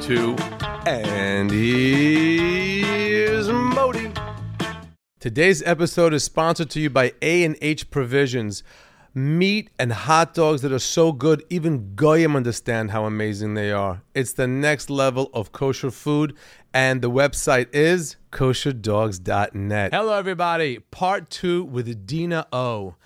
2. And here's Modi. Today's episode is sponsored to you by A&H Provisions. Meat and hot dogs that are so good, even Goyim understand how amazing they are. It's the next level of kosher food, and the website is kosherdogs.net. Hello, everybody. Part 2 with Dina O.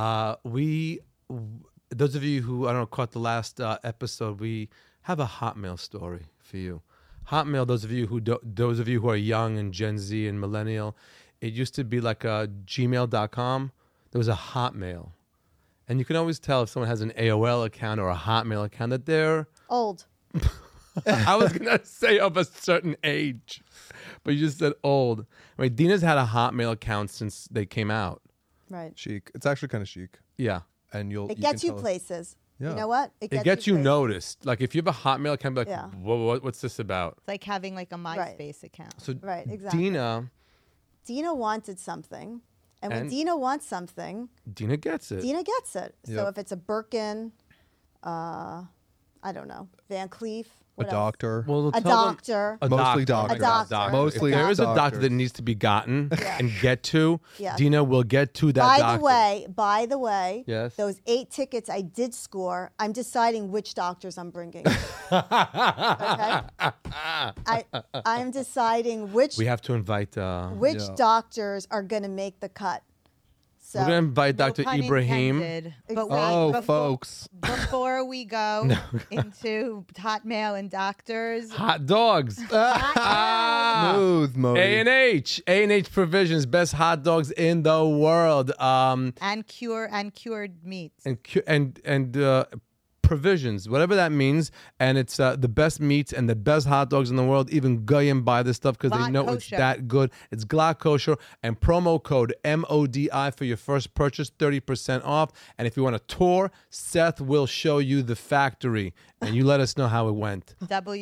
Those of you who, caught the last episode, we have a Hotmail story for you. Hotmail, those of you who are young and Gen Z and millennial, it used to be like a gmail.com. There was a Hotmail. And you can always tell if someone has an AOL account or a Hotmail account that they're... old. I was going to say of a certain age, but you just said old. Right, Dina's had a Hotmail account since they came out. Right. Chic. It's actually kind of chic. Yeah. And It gets you places. Yeah. You know what? It gets you noticed. Like if you have a Hotmail account, be like, Yeah. what's this about? It's like having like a MySpace account. So Right, exactly. Dina wanted something. And when Dina wants something, Dina gets it. Dina gets it. So Yep. if it's a Birkin, I don't know, Van Cleef, what A else? doctor. Well, A tell them- doctor. Mostly doctor. doctors. Mostly If there is a doctor doctors. that needs to be gotten Yeah. and get to, Yeah. Dina will get to that By doctor. the way, Yes. those 8 tickets I did score, I'm deciding which doctors I'm bringing. Okay? I'm deciding which We have to invite... which doctors are going to make the cut. So we're going to invite No Dr. pun Ibrahim. intended. But Oh, folks. before we go into Hotmail and doctors, Hot dogs. Smooth, Modi. A&H Provisions, best hot dogs in the world. and cured meats. And provisions, whatever that means, and it's the best meats and the best hot dogs in the world. Even Goyim buy this stuff because they Glatt know kosher. it's that good. It's Glatt Kosher, and promo code MODI for your first purchase, 30% off. And if you want a tour, Seth will show you the factory, and you let us know how it went.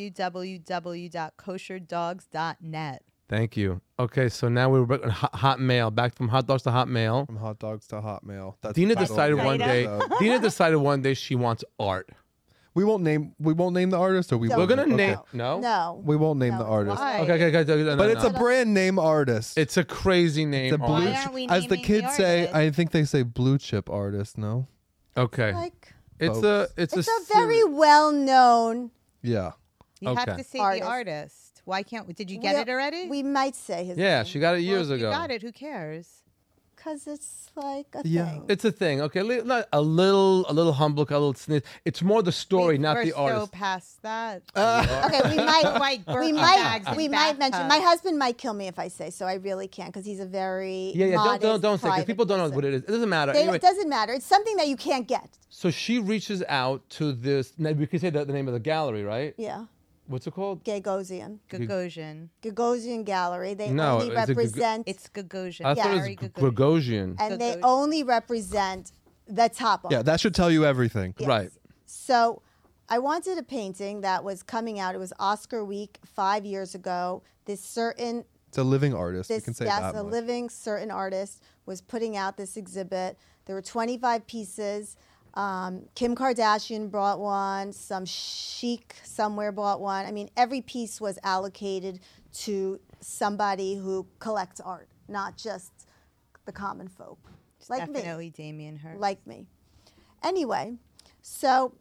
www.kosherdogs.net. Thank you. Okay, so now we're back on Hotmail, back from hot dogs to Hotmail. From hot dogs to Hotmail. That's Dina the title decided of the one day. episode. Dina decided one day she wants art. We won't name the artist, or we Don't. will. We're gonna Okay. name no. No. We won't name No, the artist. Why? Okay. No, But it's no. a brand name artist. It's a crazy name. It's a art. blue. Why aren't we As the naming kids the say, artist? I think they say blue chip artist. No. Okay. Like, It's folks. a it's a very well-known. Yeah. You Okay. have to say Artist. the artist. Why can't we? Did you get it already? We might say his Yeah, name. she got it years Well, if ago. You got it. Who cares? Because it's like a Yeah. thing. It's a thing. Okay, not a little humble, a little sniz. It's more the story, not We're the artist. so past that. Okay, we might Like we Birkin bags might and we might mention. bathtubs. My husband might kill me if I say so. I really can't because he's a very Yeah. modest, Don't say because private people don't know person. what it is. It doesn't matter. They, Anyway, It doesn't matter. It's something that you can't get. so she reaches out to this. Now, we could say the name of the gallery, right? Yeah, What's it called? Gagosian Gagosian. Gallery. They No, only is it represent It's Gagosian. I thought Gary it was Gagosian. Gagosian. and they Gagosian. only represent the top Yeah. art. That should tell you everything. Yes. Right. So I wanted a painting that was coming out. It was Oscar week 5 years ago. This certain It's a living artist. You this can say yes, that a much. living certain artist was putting out this exhibit. There were 25 pieces. Kim Kardashian brought one. Some chic somewhere bought one. I mean, every piece was allocated to somebody who collects art, not just the common folk, like me. Definitely Damien Hirst. Like me. Anyway, so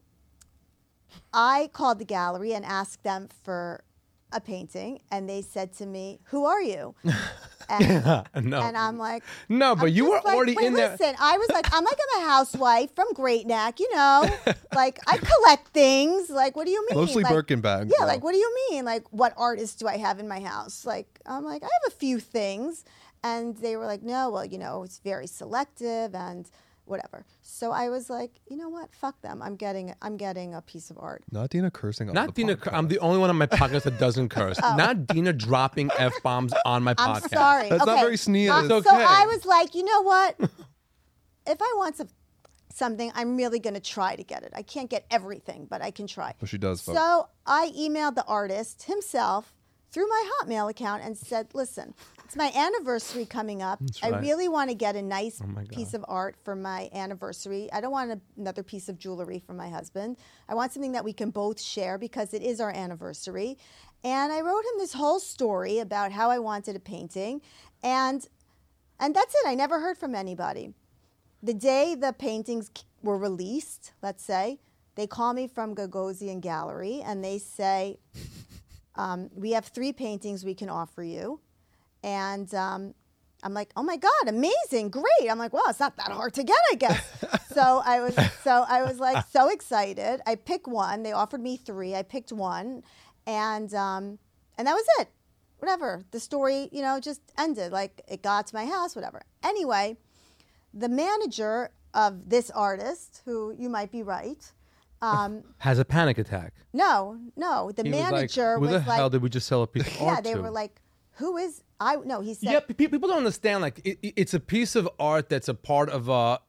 I called the gallery and asked them for a painting, and they said to me, "Who are you?" And, No. and I'm like, No, but I'm you were just like, already wait, in there. listen, I was like, I'm a housewife from Great Neck, you know, like I collect things. Like, what do you mean? Mostly like, Birkin bags. Yeah, though. like, what do you mean? Like, what artists do I have in my house? Like, I'm like, I have a few things. And they were like, no, well, you know, it's very selective and whatever. So I was like, you know what? Fuck them. I'm getting a piece of art. Not Dina cursing on Not the Dina. podcast. I'm the only one on my podcast that doesn't curse. Not Dina dropping f-bombs on my I'm podcast. sorry. That's not Okay. very sneaky. It's So okay. I was like, you know what? If I want something, I'm really going to try to get it. I can't get everything, but I can try. Well, she does, folks. So I emailed the artist himself through my Hotmail account and said, listen, it's my anniversary coming up. I right. really want to get a nice my God. piece of art for my anniversary. I don't want another piece of jewelry from my husband. I want something that we can both share because it is our anniversary. And I wrote him this whole story about how I wanted a painting. And that's it. I never heard from anybody. The day the paintings were released, let's say, they call me from Gagosian Gallery and they say, we have 3 paintings we can offer you. And I'm like, oh my God, amazing, great. I'm like, well, it's not that hard to get, I guess. so I was like so excited. I picked one. They offered me 3. I picked one, and that was it. Whatever. The story, just ended. Like it got to my house, whatever. Anyway, the manager of this artist, who you might be right, Has a panic attack. no, the He manager was like, who the was hell like, did we just sell a piece of art yeah, they to? were like, who is I? No, he said, Yeah, people don't understand. Like, it's a piece of art that's a part of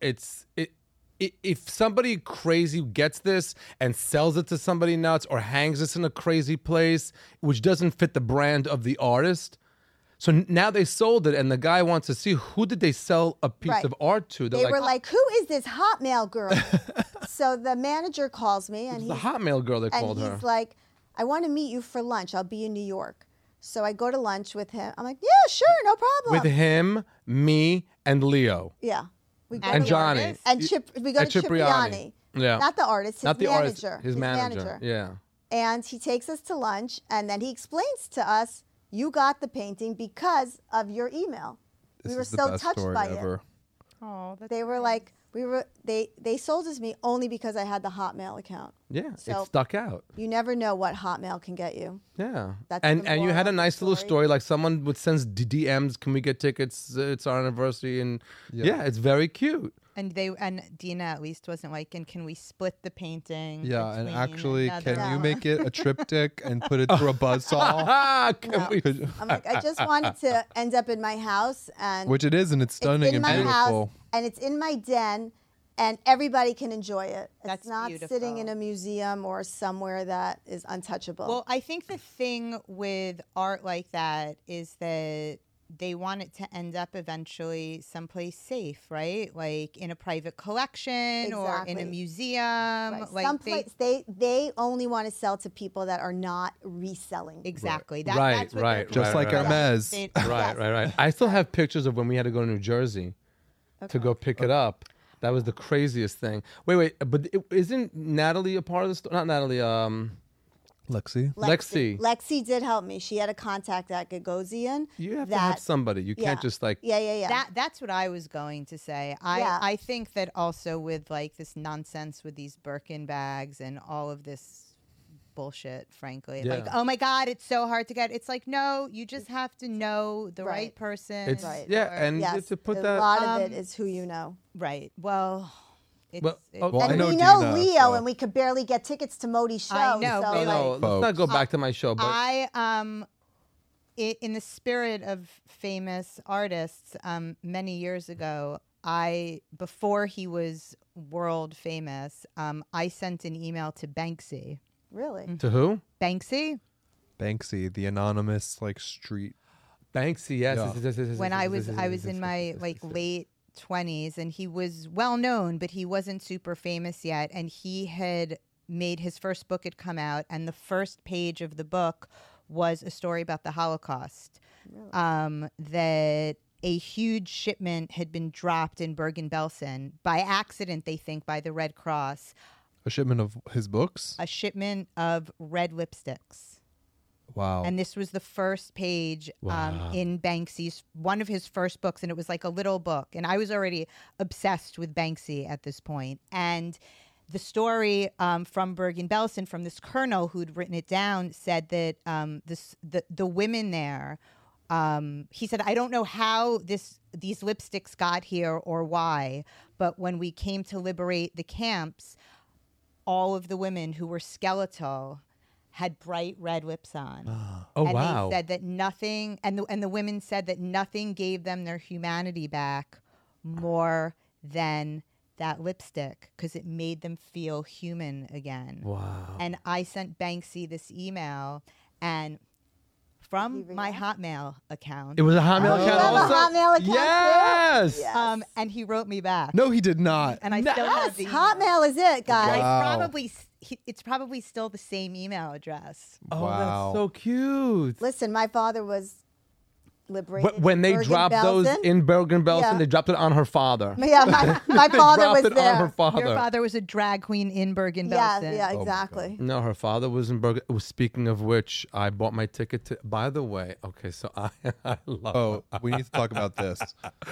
if somebody crazy gets this and sells it to somebody nuts or hangs this in a crazy place, which doesn't fit the brand of the artist. So now they sold it, and the guy wants to see who did they sell a piece Right. of art to. they were like, who is this Hotmail girl? So the manager calls me and the Hotmail girl they called he's her. like, I want to meet you for lunch. I'll be in New York. So I go to lunch with him. I'm like, yeah, sure, no problem. With him, me, and Leo. Yeah. We go And to Johnny. lunch. And we go And to Cipriani. Cipriani. Yeah. Not the artist, his Not the manager. artist, his manager. Yeah. And he takes us to lunch, and then he explains to us, you got the painting because of your email. This we were is the so best touched story by ever. it. Oh, that's They were like, they sold it to me only because I had the Hotmail account. Yeah, So- it stuck out. You never know what Hotmail can get you. Yeah, That's and the you moral had a of the nice little story. story. Like someone would send DMs, "Can we get tickets? It's our anniversary." And Yeah. yeah, it's very cute. And Dina at least wasn't like, and can we split the painting? Yeah, and between actually, another-" can you make it a triptych and put it through a buzzsaw? Ah, can No. we? I'm like, I just wanted to end up in my house and Which it is, and it's stunning it's in and my beautiful. house and it's in my den and everybody can enjoy it. That's it's not beautiful. sitting in a museum or somewhere that is untouchable. Well, I think the thing with art like that is that they want it to end up eventually someplace safe, right? Like in a private collection or in a Exactly. museum. right. Like Someplace they only want to sell to people that are not reselling. exactly. Right, That's what right, they're Just right, like right. Hermes. They- Right. I still have pictures of when we had to go to New Jersey to go pick it up. That was the craziest thing. Wait, but isn't Natalie a part of the story? Not Natalie. Lexi. Lexi. Lexi did help me. She had a contact at Gagosian. You have to have somebody. You can't yeah. just like. Yeah. That's what I was going to say. Yeah. I think that also with like this nonsense with these Birkin bags and all of this bullshit, frankly. Yeah. Like, oh my God, it's so hard to get. It's like, no, you just have to know the right Right. person. It's Right. yeah, or- and Yes. to put a that. lot of it is who you know. right. Well, it's, Well, it's- oh, Well, I and know we know Dina, Leo, so- and we could barely get tickets to Modi's show. I know, So really. No, like, let's not go back to my show. But I in the spirit of famous artists, many years ago, before he was world famous, I sent an email to Banksy. really? to who? Banksy. Banksy, the anonymous street. Banksy. Yes. Yeah. yes. When I was in my late 20s, and he was well known, but he wasn't super famous yet, and he had made his first book had come out, and the first page of the book was a story about the Holocaust. That a huge shipment had been dropped in Bergen-Belsen by accident, they think, by the Red Cross. A shipment of his books. A shipment of red lipsticks. Wow. And this was the first page Wow. in Banksy's, one of his first books. And it was like a little book. And I was already obsessed with Banksy at this point. And the story from Bergen-Belsen, from this colonel who'd written it down, said that the women there, he said, I don't know how these lipsticks got here or why, but when we came to liberate the camps, all of the women who were skeletal had bright red lips on. Oh and wow. they said that nothing, and the women said that nothing gave them their humanity back more than that lipstick, because it made them feel human again. Wow. And I sent Banksy this email, and from my Hotmail account. It was a Hotmail you account have a also? Hotmail account too? Yes. Yes. And he wrote me back. No, he did not. And I still have the email. Hotmail is it, guys. Wow. It's probably still the same email address. Oh, Wow. that's so cute. Listen, my father was liberated. When they dropped those Bergen-Belsen. in Bergen-Belsen, Yeah. they dropped it on her father. Yeah, my They father dropped was it on her there. father. Your father was a drag queen in Bergen-Belsen. Yeah, my exactly. No, her father was in Bergen. Speaking of which, I bought my ticket to. By the way, okay, so I love. Oh, we need to talk about this.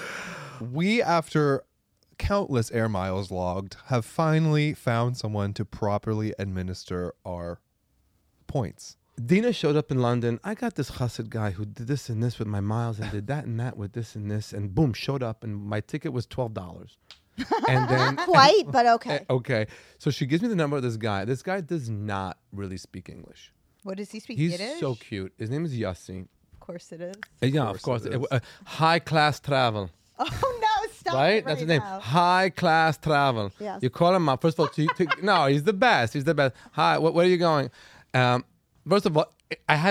We, after countless air miles logged, have finally found someone to properly administer our points. Dina showed up in London. I got this chassid guy who did this and this with my miles and did that and that with this and this, and boom, showed up, and my ticket was $12. And then Quite, but okay. okay, so she gives me the number of this guy. This guy does not really speak English. What does he speak? He's Yiddish? so cute. His name is Yossi. Of course it is. Yeah, of course. it is. High class travel. Oh no! Stop Right? it That's his name. now. High class travel. Yes. You call him up. First of all, no, he's the best. He's the best. Hi, where are you going? First of all,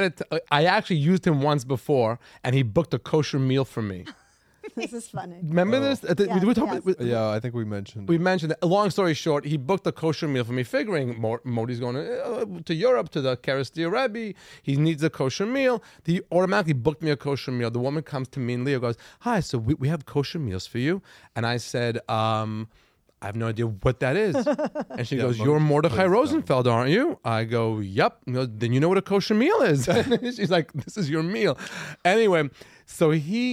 I actually used him once before, and he booked a kosher meal for me. This is funny. Remember this? Yes, we talked- yes. we- Yeah, I think we mentioned. We mentioned that. Long story short, he booked a kosher meal for me, figuring Modi's going to Europe, to the Karastia Rebbe. He needs a kosher meal. He automatically booked me a kosher meal. The woman comes to me and Leo goes, "Hi, so we have kosher meals for you." And I said, I have no idea what that is. And she Yeah, goes, Modi "You're Mordechai plays Rosenfeld, aren't you?" I go, "Yep." He goes, "Then you know what a kosher meal is." She's like, "This is your meal." Anyway, so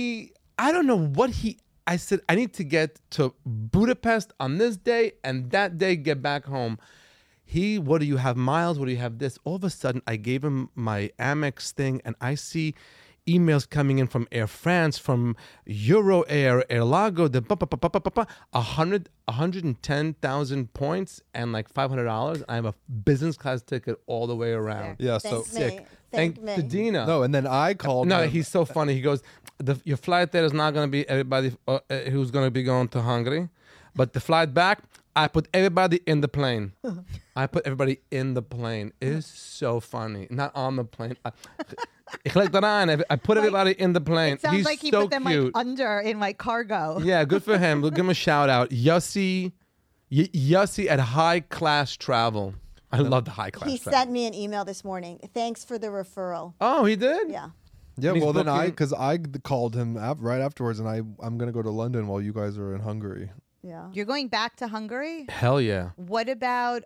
I don't know what I said, I need to get to Budapest on this day and that day get back home. What do you have, miles? What do you have this? All of a sudden, I gave him my Amex thing, and I see emails coming in from Air France, from Euro Air, Airlago, 110,000 points and like $500. I have a business class ticket all the way around. Yeah, so Thanks, me. Thank Thank to me. Dina. no, and then I called. No, him. he's so funny. He goes, your flight there is not going to be everybody who's going to be going to Hungary, but the flight back, I put everybody in the plane. I put everybody in the plane. It is so funny. Not on the plane. I put everybody in the plane. It sounds He's like he so put them cute. like under in like cargo. Yeah, good for him. We'll give him a shout out. Yossi at High Class Travel. I love the High Class He Travel. sent me an email this morning. Thanks for the referral. Oh, he did? Yeah. Yeah, And he's well then booking- because I called him right afterwards, and I'm gonna go to London while you guys are in Hungary. Yeah. You're going back to Hungary? Hell yeah. What about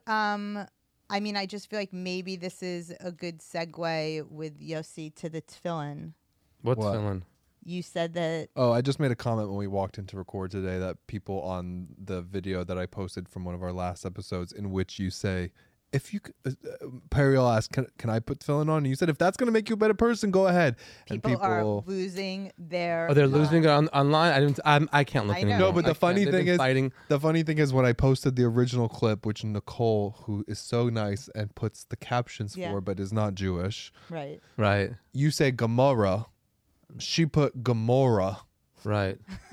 I mean, I just feel like maybe this is a good segue with Yossi to the tefillin. What's What? feeling? You said that Oh, I just made a comment when we walked in to record today that people on the video that I posted from one of our last episodes, in which you say, if you, Periel asked, can I put tefillin on? And you said, if that's going to make you a better person, go ahead. people are losing their Oh, they're losing it online. I can't look I anymore. know. No, but the I can't. funny They've thing been is, fighting. the funny thing is when I posted the original clip, which Nicole, who is so nice and puts the captions Yeah. for, but is not Jewish, right. Right, you say Gomorrah. She put Gomorrah. right.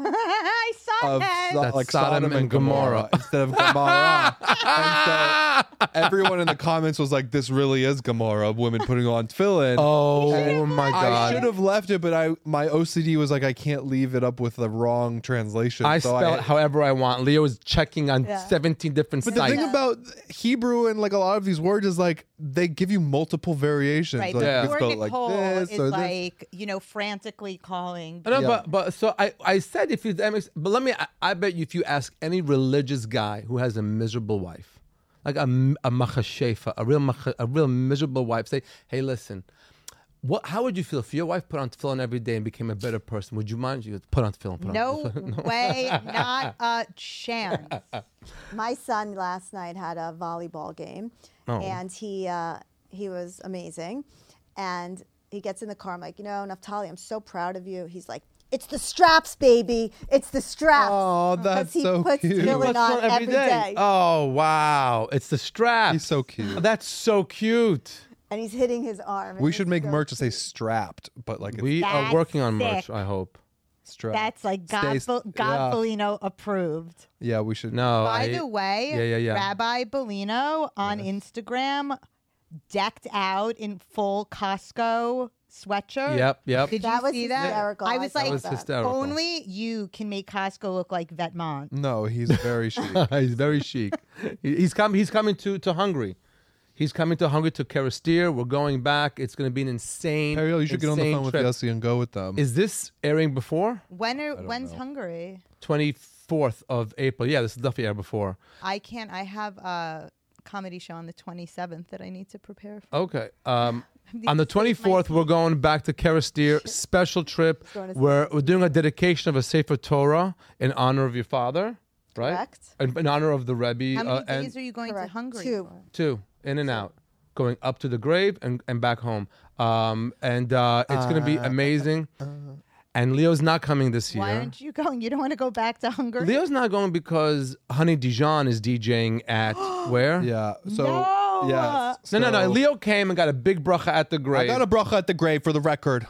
I saw Of that. So- That's like Sodom and Gomorrah. instead of Gomorrah. And so everyone in the comments was like, "This really is Gomorrah." Women putting on tefillin. Oh my I God. should have left it, but my OCD was like, I can't leave it up with the wrong translation. I so spell it however I want. Leo is checking on Yeah. 17 different But the sites. thing about Hebrew and like a lot of these words is like they give you multiple variations. Right. Like, Yeah. you Poor spell it like Nicole this is or this. like, frantically calling. I know, Yeah. but so I said if you but let me I bet you if you ask any religious guy who has a miserable wife, like a machashefa, a real miserable wife, say, hey, listen, how would you feel if your wife put on tefillin every day and became a better person? Would you mind? You put on tefillin. Put on No tefillin. way, not a chance. My son last night had a volleyball game, Oh. and he was amazing. And he gets in the car. I'm like, Naftali, I'm so proud of you. He's like, it's the straps, baby. It's the straps. Oh, 'Cause that's he so puts cute. tefillin Puts on every day. Oh wow, it's the strap. He's so cute. That's so cute. And he's hitting his arm. We and should it's make so merch to say cute. strapped, but like it's We are That's working on merch. sick. I hope. strapped. That's like Stay- Godfolino approved. Yeah, we should. No. By the way, yeah. Rabbi Bellino on Instagram decked out in full Costco sweatshirt. Yep. Did That you was see that? hysterical. I was saw like, That was hysterical. only you can make Costco look like Vetements. No, he's very chic. He's very chic. He's coming to Hungary. He's coming to Hungary to Karastir. We're going back. It's going to be an insane. Ariel, you should get on the insane phone with trip. Yossi and go with them. Is this airing before When's know. Hungary? 24th of April? Yeah, this is definitely aired before. I have a comedy show on the 27th that I need to prepare for. Okay. need On the to save my 24th, we're going back to Karastir. Special trip. going to We're doing a dedication of a Sefer Torah in honor of your father, right? Correct. In honor of the Rebbe. How many and days are you going to Correct. Hungary 2. for? 2, in and out, going up to the grave and back home. And it's going to be amazing. And Leo's not coming this year. Why aren't you going? You don't want to go back to Hungary? Leo's not going because Honey Dijon is DJing at where? Yeah. So No. yeah. No. so- Leo came and got a big bracha at the grave. I got a bracha at the grave for the record.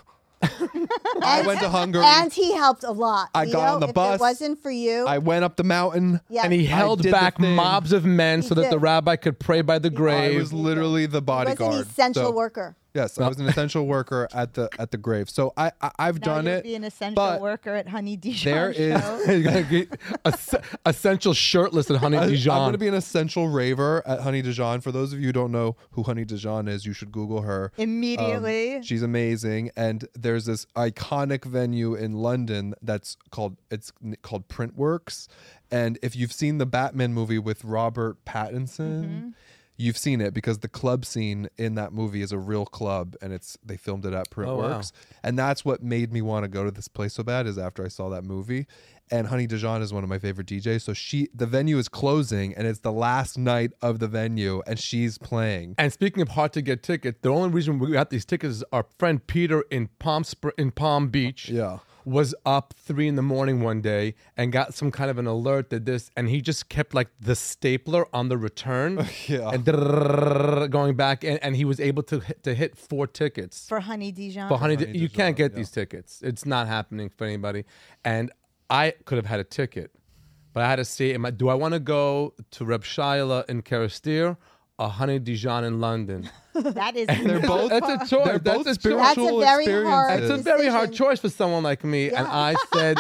I went to Hungary. And he helped a lot. I got on the if bus. it wasn't for you, I went up the mountain. yeah. and he held did the back thing. mobs of men so that the did. rabbi could pray by the I grave. was literally the he was bodyguard. an essential So- worker. Yes, I was an essential worker at the grave. So I've Now done you'll it. be an essential but worker at Honey Dijon there is- show. He's gonna get essential shirtless at Honey I'm Dijon. going to be an essential raver at Honey Dijon. For those of you who don't know who Honey Dijon is, you should Google her. Immediately. She's amazing, and there's this iconic venue in London that's called Printworks. And if you've seen the Batman movie with Robert Pattinson, you've seen it because the club scene in that movie is a real club, and they filmed it at Printworks. And that's what made me want to go to this place so bad, is after I saw that movie. And Honey Dijon is one of my favorite DJs. So the venue is closing, and it's the last night of the venue, and she's playing. And speaking of hard to get tickets, the only reason we got these tickets is our friend Peter in Palm Beach. Yeah. Was up 3 a.m. one day and got some kind of an alert that and he just kept like the stapler on the return Yeah. and going back in, and he was able to hit 4 tickets. For Honey Dijon. But Honey you Dijon, can't get yeah. these tickets. It's not happening for anybody. And I could have had a ticket, but I had to see, do I want to go to Reb Shaila in Karastir or Honey Dijon in London? That is They're both. That's a choice. They're That's both a choice. spiritual That's a very hard experiences. It's a very hard decision. choice for someone like me. And Yeah. I said,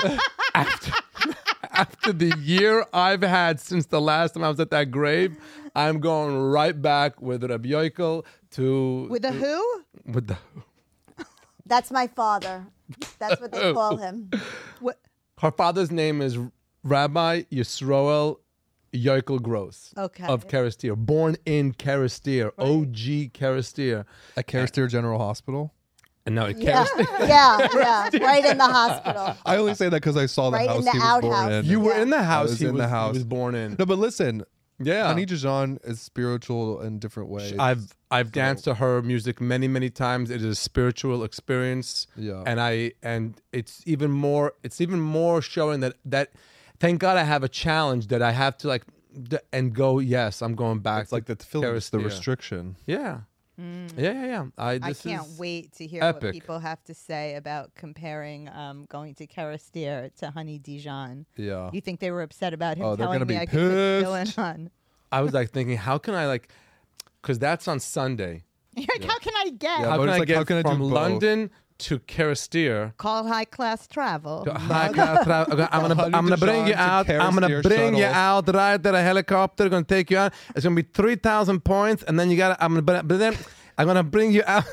after the year I've had since the last time I was at that grave, I'm going right back with Rabbi Yoikel to... with a who? With the... That's my father. That's what they call him. What? Her father's name is Rabbi Yisroel Yoikel Gross Okay. of Karastir. Born in Karastir. OG Karastir. At Karastir General Hospital. And now at Yeah, Karastir. yeah, right in the hospital. I only say that because I saw the Right in house the he was born outhouse. in. You were Yeah. in the house. was He in the house. He was born in. No, but listen, Yeah. Honey Dijon is spiritual in different ways. I've danced to her music many times. It is a spiritual experience. Yeah. And it's even more showing that thank God I have a challenge that I have to and go, yes, I'm going back. It's like the film, it's the restriction. Yeah. Yeah. I This can't is wait to hear epic. what people have to say about comparing going to Karastir to Honey Dijon. Yeah. You think they were upset about him Oh, they're telling gonna me be I could put villain pissed. on? I was thinking, how can I because that's on Sunday. You're like, how can I get? Yeah, How but can it's I like, get how can I do from both? London to Karastir? Call high class travel. I'm gonna bring you out. I'm gonna Karastir bring you shuttle. out right there. A helicopter gonna take you out. It's gonna be 3,000 points, and then but then I'm gonna bring you out.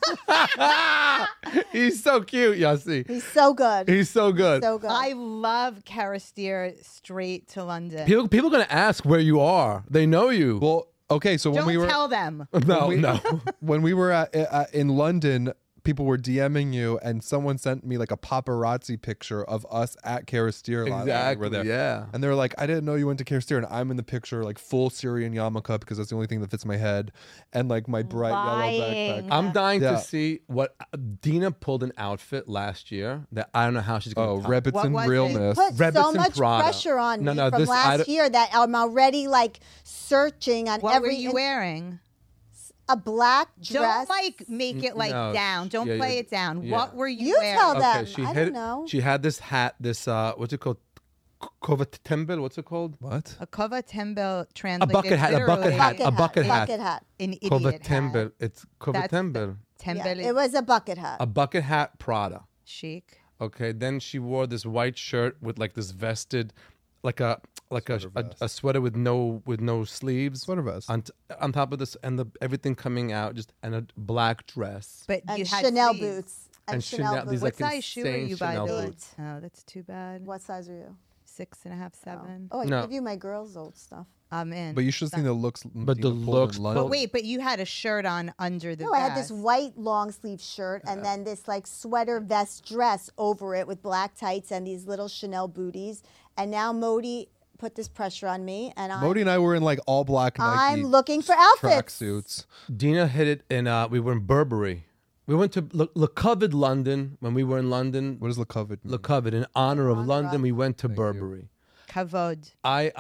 He's so cute, Yossi. He's so good. He's so good. So good. I love Karastir straight to London. People are gonna ask where you are. They know you. Well, okay, so when Don't we were tell them. no, we- no. when we were in London, people were DMing you, and someone sent me like a paparazzi picture of us at Karastir. We Exactly. were there. Yeah. And they were like, I didn't know you went to Karastir, and I'm in the picture like full Syrian yarmulke because that's the only thing that fits my head, and like my bright yellow Lying. backpack. I'm dying Yeah. to see what Dina pulled an outfit last year that I don't know how she's going Oh, to Rebbits What and was it? realness. put so Rebbitzin much Prada. pressure on No, me no, from this- I last don't- year that I'm already searching on What every were you wearing? a black dress. Don't make it No, down. Don't yeah, play yeah, it down. yeah. What were you You wearing? tell them. Okay, she I had don't know. She had this hat, this what's it called? kovat tembel. What's it called? What? A kova tembel A translated bucket hat. A bucket literally hat. A bucket hat. Bucket hat. an idiot Kovat hat. tembel. It's kovat That's tembel. Tembel Yeah, is it was a bucket hat. A bucket hat Prada. chic. Okay. Then she wore this white shirt with like this vested, like a Sweater vest. a sweater with no sleeves. Sweater vest. On top of this, and everything coming out, just and a black dress. But you And had Chanel sleeves. boots. And Chanel- Chanel these, boots. like, What size shoe are insane you, by Chanel the way? boots. Oh, that's too bad. What size are you? 6.5, 7. Oh, I No. give you my girls' old stuff. I'm in. But you should have seen the looks. But Dina the pulled looks- in but But London. wait, but you had a shirt on under the No, vest. I had this white long sleeve shirt and then this like sweater vest dress over it with black tights and these little Chanel booties. And now Modi put this pressure on me, and Modi and I were in like all black Nike I'm looking for outfits. tracksuits. Dina hit it in. We were in Burberry. We went to Le Covered London when we were in London. What does Le Covered mean? Le Covered, in honor of honor London, of- we went to Thank you. Burberry. Kavod.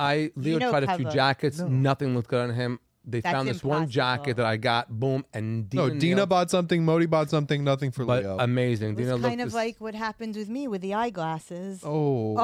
Leo know tried a few Kavod. jackets. Nothing looked good on him. They That's found this one impossible. jacket that I got. Boom, and Dina. No, Dina nailed- bought something. Modi bought something. Nothing for but Leo. amazing. It Dina was looked kind of this- like what happened with me with the eyeglasses. oh,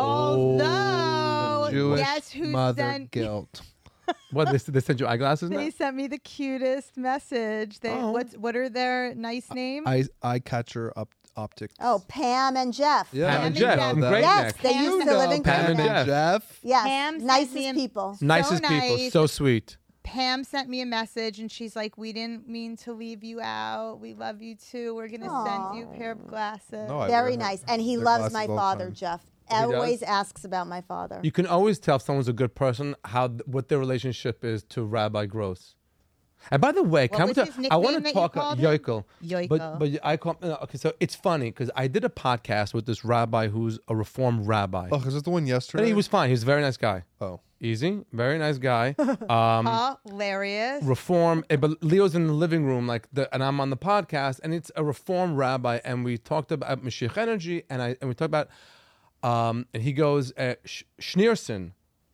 Although, Jewish guess who mother sent guilt. What they sent you eyeglasses now? They sent me the cutest message. They Oh. what are their nice names? Eye catcher optics. Oh, Pam and Jeff. yeah, Pam and I Jeff know from that. Great Yes, Neck. they Pam used and to live in Pam Great and Neck. Jeff. Jeff. Yes, Pam sent nicest me people. Nicest people, nice. so sweet. Pam sent me a message and she's like, "We didn't mean to leave you out. We love you too. We're gonna send you a pair of glasses." No, I Very wear nice. And he their loves glasses my all the father, time. Jeff. He does? Always asks about my father. You can always tell if someone's a good person what their relationship is to Rabbi Gross. And by the way, What can we was talk? his I nickname want that to you talk called him? Yoikel. Yoikel. But I call okay. So it's funny because I did a podcast with this rabbi who's a reformed rabbi. Oh, is this the one yesterday? And he was fine. He was a very nice guy. Oh, Easy, very nice guy. Hilarious. Reform, but Leo's in the living room, and I'm on the podcast, and it's a reform rabbi, and we talked about Mashiach energy, and we talked about, and he goes, Schneerson.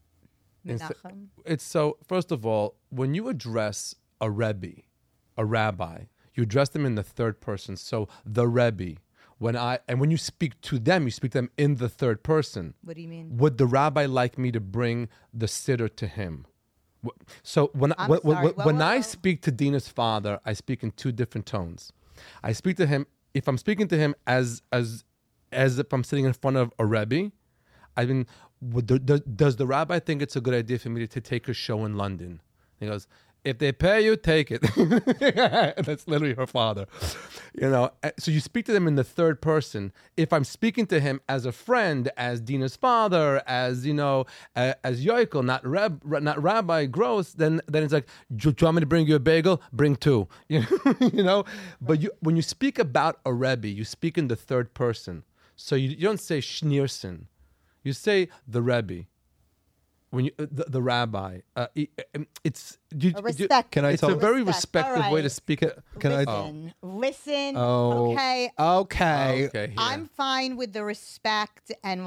Menachem. It's so. First of all, when you address a rebbe, a rabbi, you address them in the third person. So the rebbe. When you speak to them, you speak to them in the third person. What do you mean? Would the rabbi like me to bring the sitter to him? So when I'm sorry. when I Whoa. speak to Dina's father, I speak in two different tones. I speak to him if I'm speaking to him as if I'm sitting in front of a rebbe. I mean, does the rabbi think it's a good idea for me to take a show in London? He goes, if they pay you, take it. That's literally her father. So you speak to them in the third person. If I'm speaking to him as a friend, as Dina's father, as as Yoikel, not Rabbi Gross, then it's like, do you want me to bring you a bagel? Bring two. But when you speak about a rebbe, you speak in the third person. So you don't say Schneerson. You say the rebbe. When you the rabbi, it's respect. Can I it's tell- a very Respect. respectful All way to right. speak it. Can I? Listen. Oh. Okay. Okay. Okay, here. I'm fine with the respect and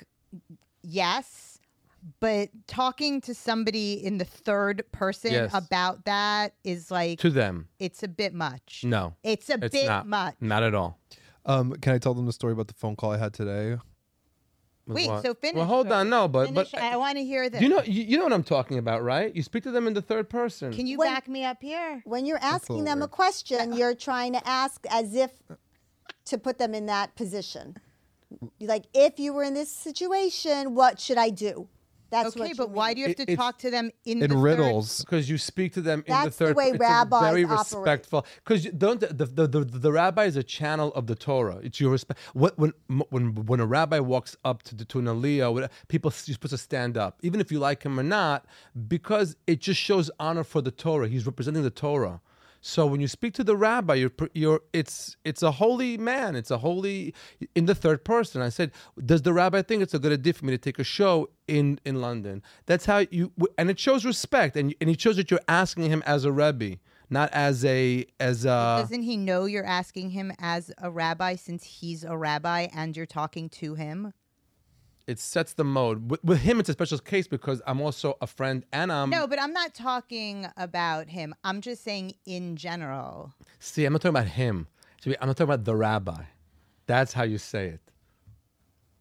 yes, but talking to somebody in the third person Yes. about that is to them. it's a bit much. No, It's a it's bit not much. Not at all. Can I tell them the story about the phone call I had today? Wait, What? so finish. Well, hold on, no, but Finish. I want to hear this. you know what I'm talking about, right? You speak to them in the third person. Can you When- back me up here? When you're asking them a weird. question, you're trying to ask as if to put them in that position. You're like, if you were in this situation, what should I do? That's Okay, what but why do you have to It's- talk to them in In the riddles. Because you speak to them in the That's the third. way it's rabbis very operate. respectful. Because don't the rabbi is a channel of the Torah. It's your respect. When a rabbi walks up to an aliyah, you're supposed to stand up, even if you like him or not, because it just shows honor for the Torah. He's representing the Torah. So when you speak to the rabbi, it's a holy man. It's a holy in the third person. I said, does the rabbi think it's a good idea for me to take a show in London? That's how and it shows respect, and it shows that you're asking him as a rebbe, not as a. Doesn't he know you're asking him as a rabbi since he's a rabbi and you're talking to him? It sets the mode. With him, it's a special case because I'm also a friend, and I'm. No, but I'm not talking about him. I'm just saying in general. See, I'm not talking about him. I'm not talking about the rabbi. That's how you say it.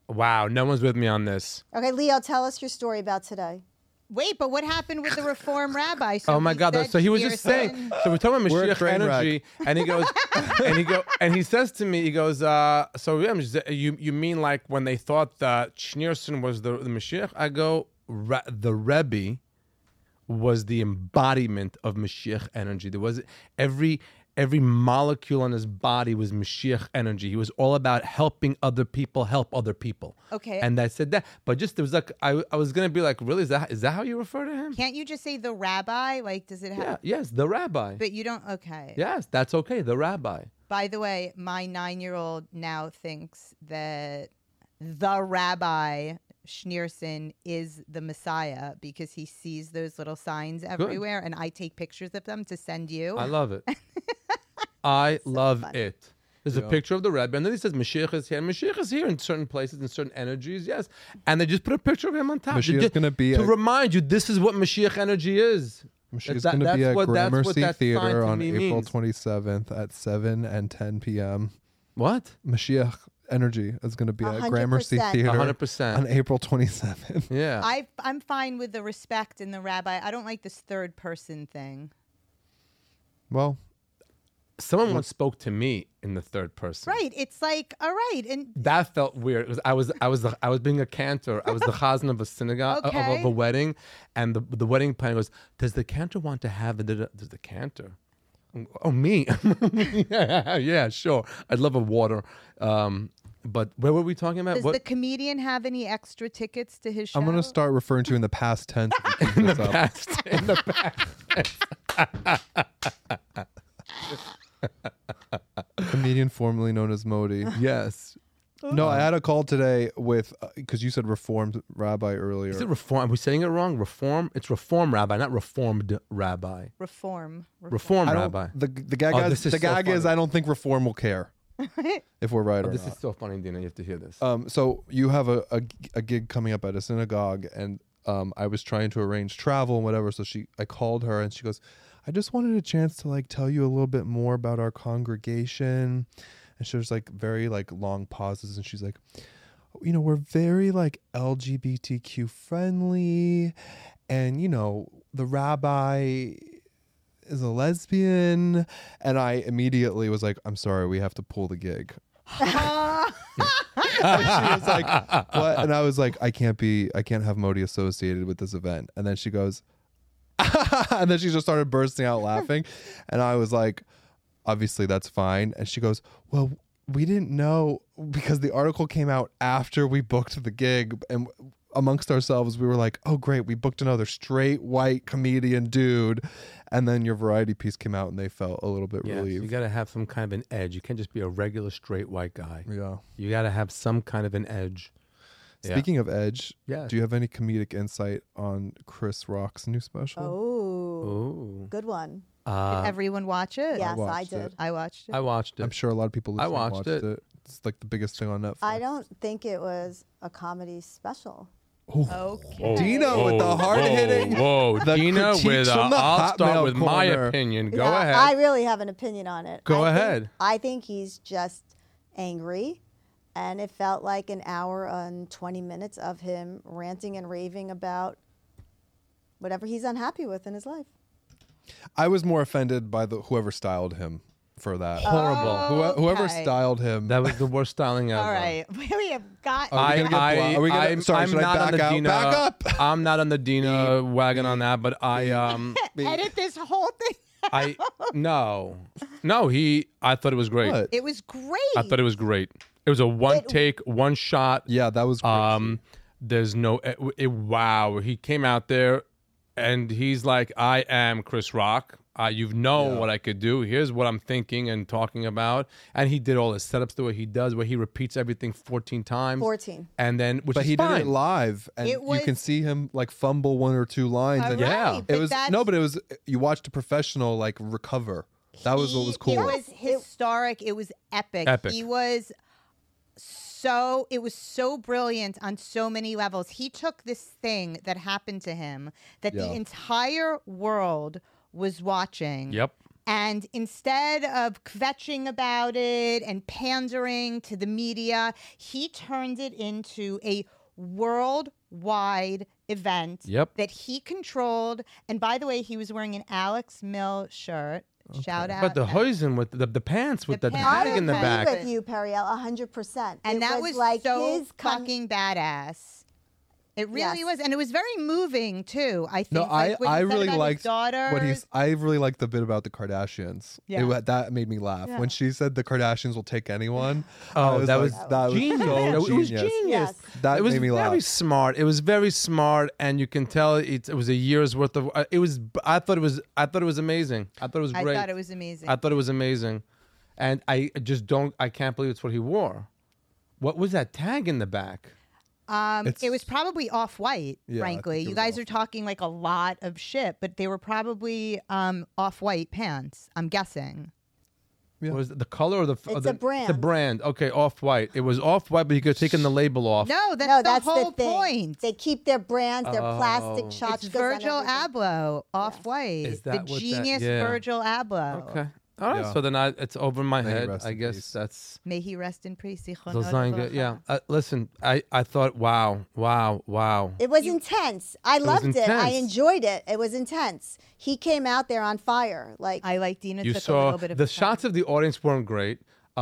Wow, no one's with me on this. Okay, Leo, tell us your story about today. Wait, but what happened with the Reform rabbi? So Oh my God! said So he was just saying. Schneerson- So we're talking about We're a Mashiach train wreck. energy, and he goes, and he says to me, he goes, so yeah, you mean like when they thought that Schneerson was the Mashiach? I go, the Rebbe was the embodiment of Mashiach energy. There was every molecule on his body was Mashiach energy. He was all about helping other people help other people. Okay. And I said that, but just there was like I was gonna be like, really, is that how you refer to him? Can't you just say the rabbi? Like, does it have? Yeah. Yes, the rabbi. But you don't. Okay. Yes, that's okay. The rabbi. By the way, my 9-year-old now thinks that the rabbi Schneerson is the Messiah because he sees those little signs everywhere, and I take pictures of them to send you. I love it. I love funny. it. There's a picture of the Rebbe, and then he says Mashiach is here. And Mashiach is here in certain places, in certain energies, yes. And they just put a picture of him on top. Mashiach's gonna be to a- remind you, this is what Mashiach energy is. Mashiach's That- going to be that's at what- that's what Gramercy that sign Theater to on me April means. 27th at 7 and 10 p.m. What? Mashiach Energy is going to be at 100%. Gramercy Theater 100%. on April 27th. Yeah. I'm fine with the respect in the rabbi. I don't like this third person thing. Well, Someone once spoke to me in the third person. Right. It's like, all right. And That felt weird. It was, I was being a cantor. I was the chazan of a synagogue of Okay. a wedding, and the wedding planner goes, "Does the cantor want to have it?" Does the cantor? Oh, me? yeah, sure. I'd love a water. But where were we talking about? does the comedian have any extra tickets to his show? I'm going to start referring to you in the past tense. if you keep this up. past? In the past. Comedian formerly known as Modi. Yes. No, I had a call today with, because you said Reformed Rabbi earlier. Is it reform? Are we saying it wrong? Reform? It's reform rabbi, not reformed rabbi. Reform. Reform I don't, rabbi. the gag, Oh, is, this is the so gag is funny. I don't think Reform will care if we're right or This not. is so funny, Dina. You have to hear this. So you have a gig coming up at a synagogue, and I was trying to arrange travel and whatever. So I called her, and she goes, "I just wanted a chance to like tell you a little bit more about our congregation." And she was like very like long pauses, and she's like, "You know, we're very like LGBTQ friendly, and you know, the rabbi is a lesbian." And I immediately was like, "I'm sorry, we have to pull the gig." And she was like, "What?" And I was like, I can't have Modi associated with this event." And then she goes, and then she just started bursting out laughing. And I was like, obviously that's fine. And she goes, "Well, we didn't know because the article came out after we booked the gig, and amongst ourselves we were like, oh great, we booked another straight white comedian dude." And then your variety piece came out and they felt a little bit Yeah, so you relieved. got to have some kind of an edge. You can't just be a regular straight white guy. Yeah. You got to have some kind of an edge. Yeah. Speaking of edge, Yes. do you have any comedic insight on Chris Rock's new special? Oh, Ooh. good one. Did everyone watch it? Yes, I watched did. it. I watched it. I watched it. I'm sure a lot of people listening watched watched it. it. It's like the biggest thing on Netflix. I don't think it was a comedy special. Okay. Dino with the hard hitting. Whoa, the Dina critiques with from the I'll start Hotmail with my corner. opinion. Go Yeah, ahead. I really have an opinion on it. Go I think- ahead. I think he's just angry, and it felt like an hour and 20 minutes of him ranting and raving about whatever he's unhappy with in his life. I was more offended by whoever styled him for that. Horrible. Whoever Okay. styled him. That was the worst styling ever. All right. We have got. Are we gonna get blo- are we gonna- sorry, I'm should I not on back the out? Dina. Back up. I'm not on the Dina wagon on that, but I edit this whole thing. no. I thought it was great. What? It was great. I thought it was great. It was a one take, one shot. Yeah, that was crazy. There's no wow. He came out there and he's like, "I am Chris Rock. You've known what I could do. Here's what I'm thinking and talking about." And he did all his setups the way he does, where he repeats everything 14 times. 14. And then, which But is he fine. did it live, and It you can was- see him like fumble one or two lines. All and Yeah. right, it but was that's- no, but it was you watched a professional like recover. That was what was cool. It was historic. It was epic. Epic. He was it was so brilliant on so many levels. He took this thing that happened to him that the Yeah. entire world was watching. Yep. And instead of kvetching about it and pandering to the media, he turned it into a worldwide event Yep. that he controlled. And by the way, he was wearing an Alex Mill shirt. Shout out. But the hoisin with the pants with the pants. I tag in the agree back. with you, Periel, 100%. And It that was like so his fucking badass. It really Yes. was, and it was very moving too. I think. No, like, what he I said really about his liked daughters. what he's. I really liked the bit about the Kardashians. Yeah. That made me laugh Yeah. when she said the Kardashians will take anyone. Oh, that was genius. It was genius. genius. Yes. That It was made me very laugh. smart. It was very smart, and you can tell it was a year's worth of. It was. I thought it was amazing. I thought it was I great. thought it was amazing. I thought it was amazing, and I just don't. I can't believe it's what he wore. What was that tag in the back? It was probably Off-White, Yeah, I frankly. think it You was guys are talking like a lot of shit, but they were probably Off-White pants, I'm guessing. Yeah. Was it the color or the? It's the, a brand. The brand. Okay, Off-White. It was Off-White, but you could have taken the label off. No, that's No, the that's whole the thing. point. They keep their brands, their plastic shots. It's Virgil Abloh. Abloh, Off-White. Is The that what that- genius yeah. Virgil Abloh. Okay. All right. Yeah. So then it's over my May he head. rest I in guess peace. that's. May he rest in peace. So Zanga, yeah. Listen, I thought, wow. It was intense. I loved it. I intense. enjoyed it. It was intense. He came out there on fire. Like I like Dina You took a saw little bit of the a shots of the audience weren't great.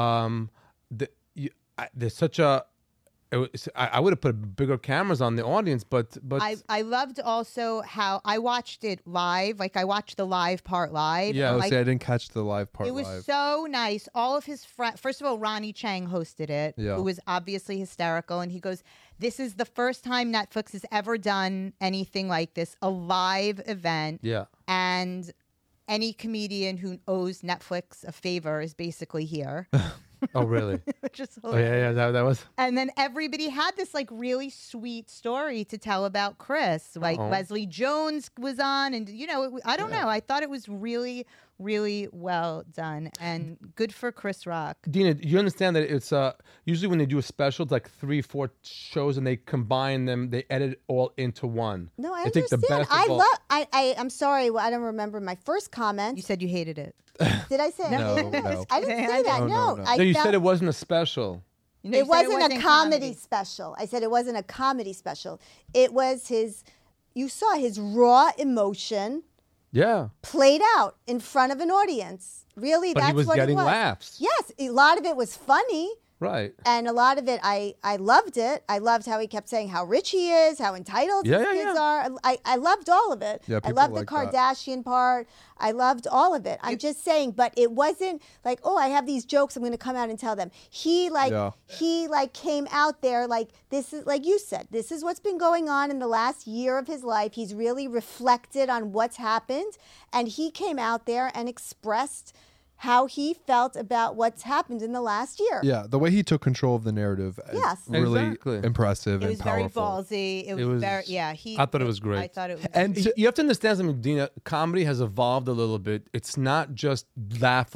There's such a. I would have put bigger cameras on the audience, but I loved also how I watched it live. Like I watched the live part live. Yeah, and, Oh, like, see, I didn't catch the live part it was live. so nice. All of his friends. First of all, Ronnie Chang hosted it, Yeah. who was obviously hysterical, and he goes, "This is the first time Netflix has ever done anything like this, a live event." yeah. And any comedian who owes Netflix a favor is basically here. Oh really? Which is Oh yeah. That was. And then everybody had this like really sweet story to tell about Chris. Like Uh-oh. Leslie Jones was on, and I don't know. I thought it was really, really well done, and good for Chris Rock. Dina, you understand that it's usually when they do a special, it's like 3-4 shows, and they combine them. They edit it all into one. no, I They take the understand. best of I both. love. I'm sorry. I don't remember my first comment. You said you hated it. Did I say? No, it? no. I didn't say that. No, No, no. I No, you felt- said it wasn't a special. You know, you It said wasn't a comedy special. I said it wasn't a comedy special. It was his. You saw his raw emotion Yeah, played out in front of an audience. Really, but that's he was what getting it was. laughs. Yes, a lot of it was funny. Right. And a lot of it, I loved it. I loved how he kept saying how rich he is, how entitled Yeah, his yeah, kids yeah. are. I loved all of it. Yeah, I people loved the like that. Kardashian part. I loved all of it. I'm just saying, but it wasn't like, oh, I have these jokes. I'm going to come out and tell them. He came out there like, this is, like you said, this is what's been going on in the last year of his life. He's really reflected on what's happened. And he came out there and expressed how he felt about what's happened in the last year. Yeah, the way he took control of the narrative is Yes. really Exactly. impressive It was and very powerful. ballsy. It was, was- very I thought it was great. I thought it was. And You have to understand something, Dina. Comedy has evolved a little bit. It's not just laugh.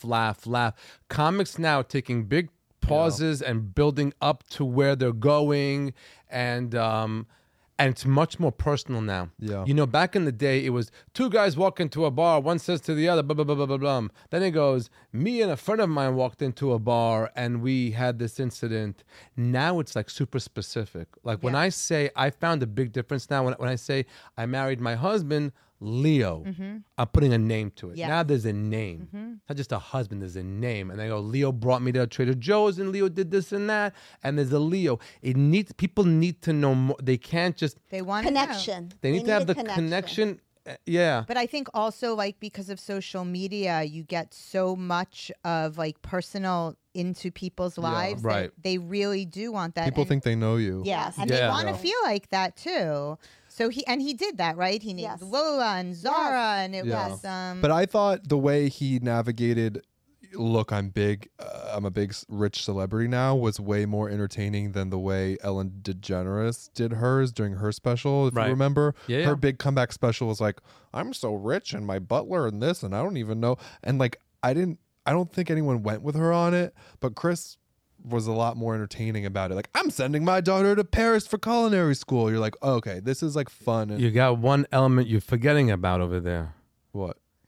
Comics now are taking big pauses and building up to where they're going, and it's much more personal now. Yeah. You know, back in the day, it was two guys walk into a bar. One says to the other, blah, blah, blah, blah, blah, blah. Then it goes, me and a friend of mine walked into a bar and we had this incident. Now it's like super specific. Like when Yeah. I say, I found a big difference now. When I say I married my husband, Leo, I'm putting a name to it. Yes. Now there's a name. Not just a husband, there's a name. And they go, Leo brought me to Trader Joe's and Leo did this and that. And there's a Leo. People need to know more. They can't just, They want Connection. they need to have a the connection. Yeah. But I think also like because of social media, you get so much of like personal into people's lives that right. they really do want that. people And- think they know you. yeah, Yes. and Yeah. they want to Yeah. feel like that too. So he did that, right? He named Yes. Lola and Zara, and it Yeah. was But I thought the way he navigated, look, I'm big, I'm a big rich celebrity now, was way more entertaining than the way Ellen DeGeneres did hers during her special. If Right. you remember, Yeah, her yeah. big comeback special was like, I'm so rich and my butler and this, and I don't even know. And like, I don't think anyone went with her on it, but Chris was a lot more entertaining about it. Like, I'm sending my daughter to Paris for culinary school. You're like, oh, okay, this is like fun. And You got one element you're forgetting about over there. what?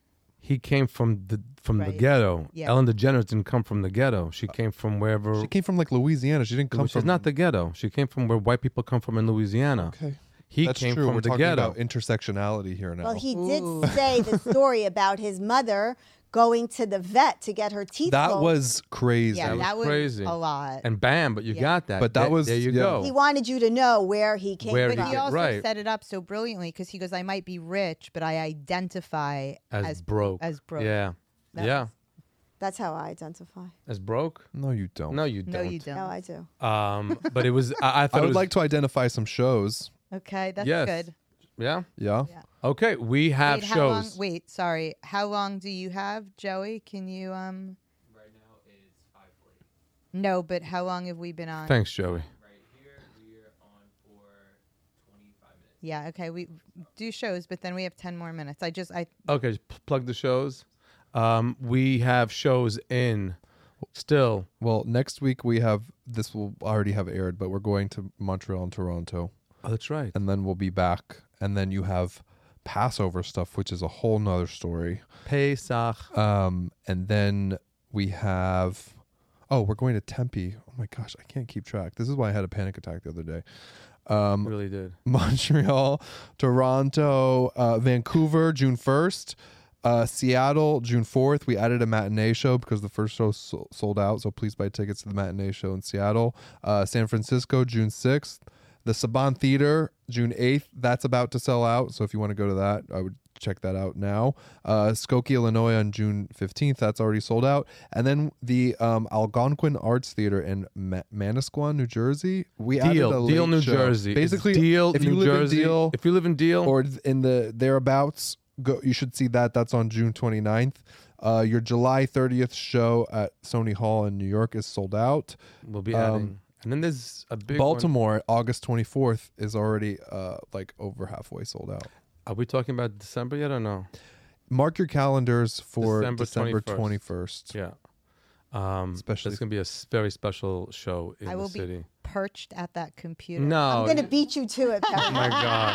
he came from the Right. ghetto. Yeah. Ellen DeGeneres didn't come from the ghetto. She came from wherever. She came from like Louisiana. She didn't come which from is not the ghetto. She came from where white people come from in Louisiana. Okay. He That's came true. from We're the talking ghetto. about intersectionality here now. Well, he Ooh. did say the story about his mother going to the vet to get her teeth that pulled. was crazy. Yeah, was that was crazy. a lot. And bam, but you Yeah. got that. But that was- there you yeah. go. He wanted you to know where he came Where But he from. he came- also right. set it up so brilliantly because he goes, "I might be rich, but I identify as broke. As broke." Yeah. That yeah. was- That's how I identify. As broke? No, you don't. No, you don't. No, you don't. No, I do. But it was. I thought I it would was, like to identify some shows. Okay, that's Yes. good. Yeah. Yeah. Yeah. Okay. We have Wait, shows. how long? Wait, sorry. How long do you have, Joey? Can you Right now it's 5:40. No, but how long have we been on? Thanks, Joey. Right here we're on for 25 minutes. Yeah. Okay. We do shows, but then we have 10 more minutes. I Okay. Just plug the shows. We have shows in still. Well, next week we have, this will already have aired, but we're going to Montreal and Toronto, Oh, that's right. and then we'll be back. And then you have Passover stuff, which is a whole nother story. Pesach. And then we have, we're going to Tempe. Oh my gosh, I can't keep track. This is why I had a panic attack the other day. Really did. Montreal, Toronto, Vancouver, June 1st. Seattle, June 4th. We added a matinee show because the first show sold out. So please buy tickets to the matinee show in Seattle. San Francisco, June 6th. The Saban Theater, June 8th. That's about to sell out. So if you want to go to that, I would check that out now. Skokie, Illinois on June 15th. That's already sold out. And then the Algonquin Arts Theater in Manasquan, New Jersey. We added a late Deal, New show. Jersey. It's Basically, Deal, if New you live Jersey. in Deal If you live in Deal, or in the thereabouts, go. You should see that. That's on June 29th. Your July 30th show at Sony Hall in New York is sold out. we'll be adding. And then there's a big Baltimore, August 24th is already like over halfway sold out. one. Are we talking about December yet or no? Mark your calendars for December December 21st. Yeah. Especially It's going to be a very special show in I the will city. be perched at that computer. No. I'm going to beat you to it, Oh Perry. my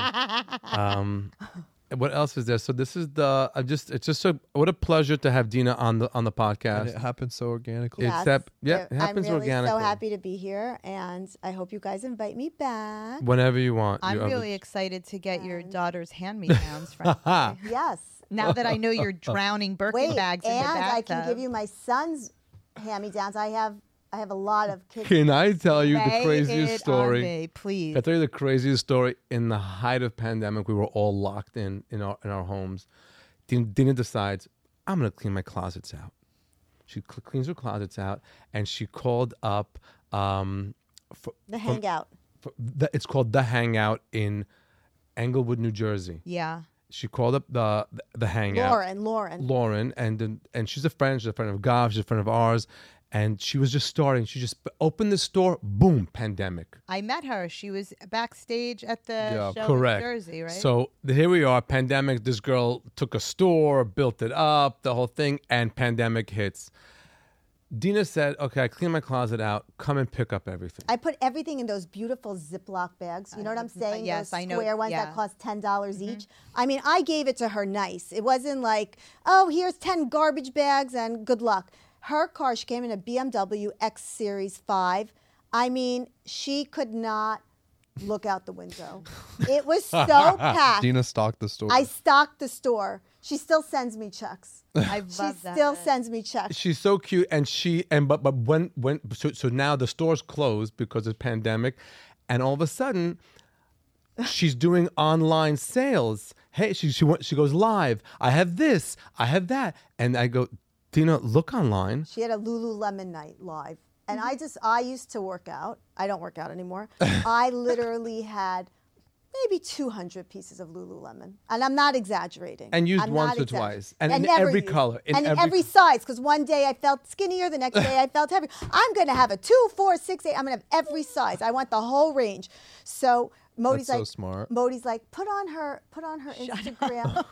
God. What else is there? So this is it's just what a pleasure to have Dina on the and podcast. it happened so organically. It's that- yeah, it happens I'm really so organically. happy to be here, and I hope you guys invite me back. Whenever you want. I'm You have a- really excited to get your daughter's hand-me-downs, frankly. Yes. Now that I know you're drowning Birkin Wait, bags in the and bathtub. I can give you my son's hand-me-downs. I have a lot of kids. Can I tell you the Lay craziest it story? on me, please. Can I tell you the craziest story? In the height of pandemic, we were all locked in our homes. Dina decides, I'm going to clean my closets out. She cleans her closets out, and she called up. The hangout. It's called The Hangout in Englewood, New Jersey. Yeah. She called up the Hangout. Lauren. And she's a friend. She's a friend of Gav. She's a friend of ours. And she was just starting. She just opened the store. Boom, pandemic. I met her. She was backstage at the show Correct. in Jersey, right? So here we are, pandemic. This girl took a store, built it up, the whole thing, and pandemic hits. Dina said, okay, I clean my closet out. Come and pick up everything. I put everything in those beautiful Ziploc bags. You know what I'm saying? yes, those I know, square ones yeah. that cost $10 each. I mean, I gave it to her nice. It wasn't like, oh, here's 10 garbage bags and good luck. Her car, she came in a BMW X Series 5. I mean, she could not look out the window. It was so packed. Dina stocked the store. I stocked the store. She still sends me checks. I She love that. still sends me checks. She's so cute, and but when so now the store's closed because of pandemic, and all of a sudden, she's doing online sales. Hey, she goes live. I have this, I have that, and I go, Dina, look online. She had a Lululemon night live. And I used to work out. I don't work out anymore. I literally had maybe 200 pieces of Lululemon. And I'm not exaggerating. And used I'm once not or twice. And And in never every used. color. And in every size. Because one day I felt skinnier, the next day I felt heavier. I'm going to have a 2, 4, 6, 8. I'm going to have every size. I want the whole range. So Modi's That's so like, smart. Modi's like, put on her Instagram.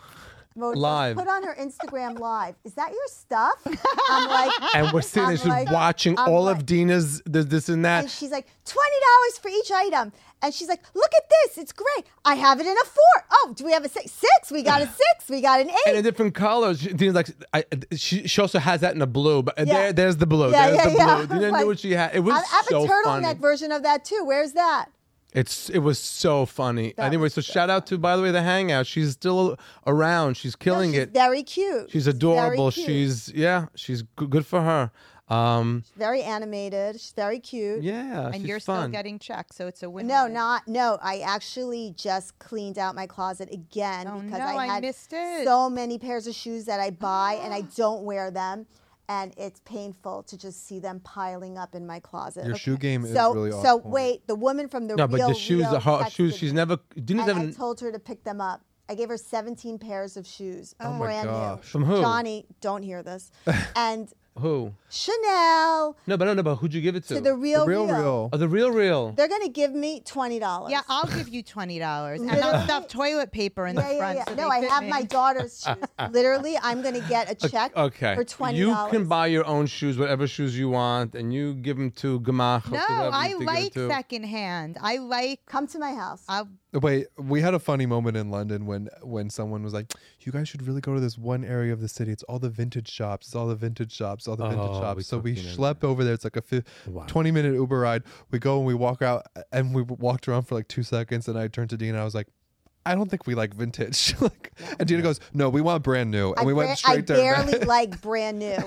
Mo just live. put on her Instagram live. Is that your stuff? I'm like, And we're sitting there, I'm she's like- watching I'm all like- of Dina's this and that. and she's like, $20 for each item. And she's like, look at this. It's great. I have it in a 4. Oh, do we have a 6? 6. We got a 6. We got an 8. And in different colors. Dina's like, she also has that in a blue, but Yeah. there's the blue. Yeah, there's yeah, the yeah. blue. Dina knew Like, what she had. It was I have so a turtleneck funny. version of that too. Where's that? It was so funny. That Anyway, was so shout out to, by the way, the Hangout. She's still around. She's killing She's it. very cute. She's adorable. Very cute. She's good for her. very animated. She's very cute. Yeah, And she's you're fun. still getting checks, so it's a win. No. I actually just cleaned out my closet again Oh, because no, I I had missed it. so many pairs of shoes that I buy and I don't wear them, and it's painful to just see them piling up in my closet. Your shoe game is So, really on so point. wait, the woman from the No, Real but the shoes, Real the hot shoes. texted She's me, never. Dina's and I never. told her to pick them up. I gave her 17 pairs of shoes, Oh my brand gosh. new. From who? Johnny, don't hear this. And Who? Chanel No, but who'd you give it to? to the Real The real. Oh, the real. They're gonna give me $20. Yeah, I'll give you $20, and I'll stuff toilet paper in the front. So No, they I fit have me. my daughter's shoes. Literally, I'm gonna get a check Okay. for $20. You can buy your own shoes, whatever shoes you want, and you give them to Gemach. or No, to whoever I you think like it to. secondhand. I like. Come to my house. Wait, we had a funny moment in London when someone was like, "You guys should really go to this one area of the city. It's all the vintage shops. It's all the vintage shops. All the vintage Oh, we shops." So we took you in. schlepped over there. It's like a Wow. 20-minute Uber ride. We go and we walk out, and we walked around for like 2 seconds. And I turned to Dina and I was like, "I don't think we like vintage." And Dina goes, "No, we want brand new." And we went I straight to barely like brand new.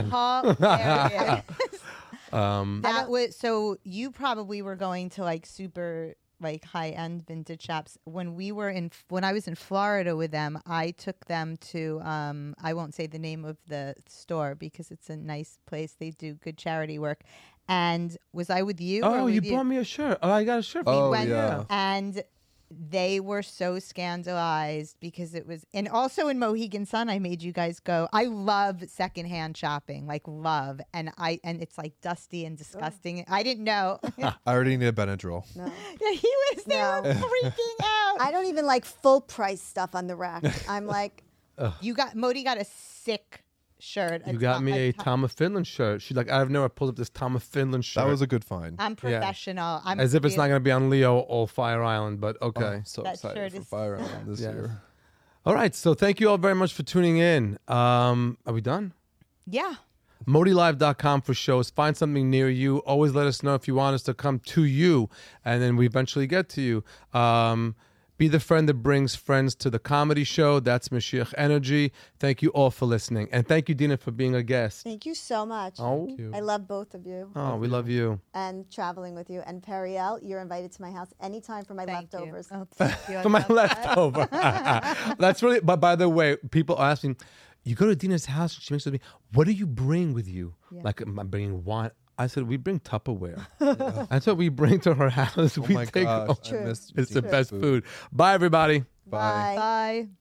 Hilarious. Um, That was so. You probably were going to like super like high end vintage shops. When I was in Florida with them, I took them to I won't say the name of the store because it's a nice place. They do good charity work. And was I with you? or oh, with you brought me a shirt. Oh, I got a shirt. Oh, went, yeah. And they were so scandalized because it was, and also in Mohegan Sun, I made you guys go. I love secondhand shopping, like love, and it's like dusty and disgusting. I didn't know. I already need a Benadryl. No. He was there No. freaking out. I don't even like full price stuff on the rack. I'm like, Modi got a sick shirt. You got me a Tom of Finland shirt. She like, I've never pulled up this Tom of Finland shirt. That was a good find. I'm professional. I'm as if it's not really- going to be on Leo or Fire Island, but Oh, okay. I'm so That excited shirt for is Fire Island this Yes. year. All right, so thank you all very much for tuning in. Are we done? Yeah. ModiLive.com for shows. Find something near you. Always let us know if you want us to come to you, and then we eventually get to you. Be the friend that brings friends to the comedy show. That's Mashiach Energy. Thank you all for listening. And thank you, Dina, for being a guest. thank you so much. Oh, I love both of you we love you. and traveling with you. And Periel, you're invited to my house anytime for my Thank leftovers. You. Oh, thank you. I For my love that. leftover. That's really, but by the way, people are asking, you go to Dina's house, she makes with me, what do you bring with you? Yeah. Like, am I bringing wine? I said, we bring Tupperware. That's what we bring to her house. Oh we my take gosh, home. I True. missed It's the Dina's best food. Bye, everybody. Bye. Bye.